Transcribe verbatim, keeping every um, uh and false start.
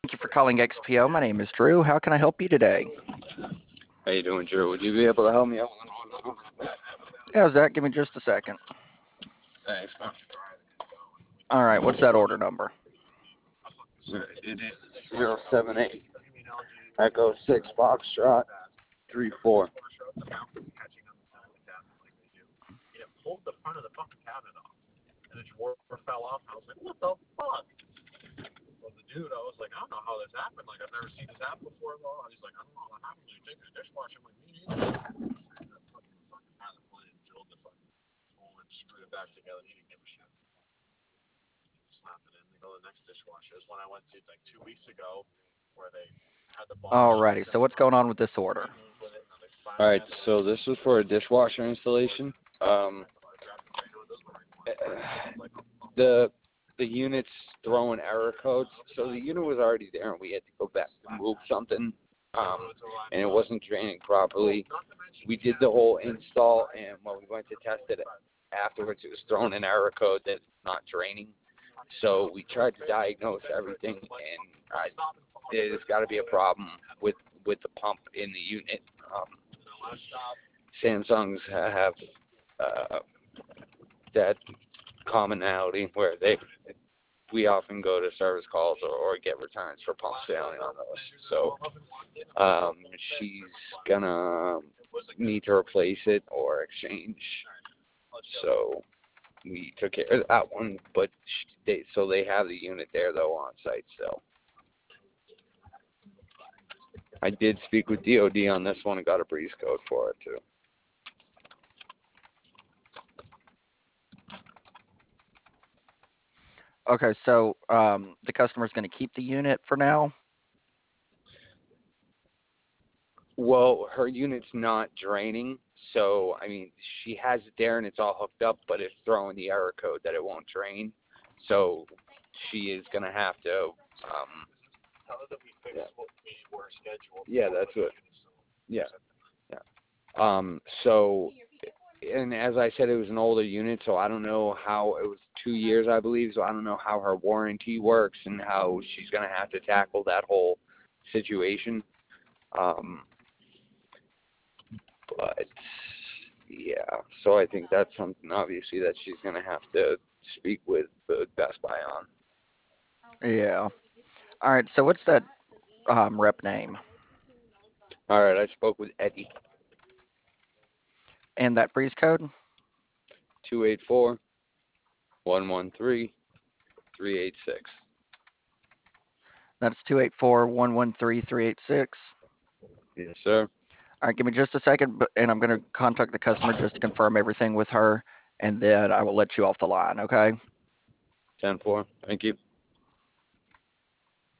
Thank you for calling X P O. My name is Drew. How can I help you today? How you doing, Drew? Would you be able to help me out? Yeah, Zach, give me just a second. Thanks, man. All right, what's that order number? It is zero seven eight Echo six Foxtrot three four. Alrighty, so what's going on with this order? All right, so this was for a dishwasher installation. Um, the the unit's throwing error codes, so the unit was already there, and we had to go back to move something, um, and it wasn't draining properly. We did the whole install, and when we went to test it afterwards, it was throwing an error code that's not draining. So we tried to diagnose everything, and I, there's got to be a problem with with the pump in the unit. Um, Samsungs have uh, that commonality where they we often go to service calls or, or get returns for pumps failing on those. So um, she's gonna need to replace it or exchange. So we took care of that one, but they so they have the unit there though on site still. I did speak with D O D on this one and got a breeze code for it too. Okay, so um, the customer's going to keep the unit for now. Well, her unit's not draining, so I mean she has it there and it's all hooked up, but it's throwing the error code that it won't drain. So she is gonna have to. Um, yeah. yeah, that's what. Yeah, yeah. Um, so and as I said, it was an older unit, so I don't know how it was two years, I believe. So I don't know how her warranty works and how she's gonna have to tackle that whole situation. Um, but yeah, so I think that's something obviously that she's gonna have to speak with the Best Buy on. Yeah. All right, so what's that um, rep name All right, I spoke with Eddie. and that breeze code? Two eight four one one three three eight six. That's two eight four, one one three, three eight six. Yes, sir. All right, give me just a second, but- and I'm going to contact the customer just to confirm everything with her, and then I will let you off the line, okay? Ten four. Thank you.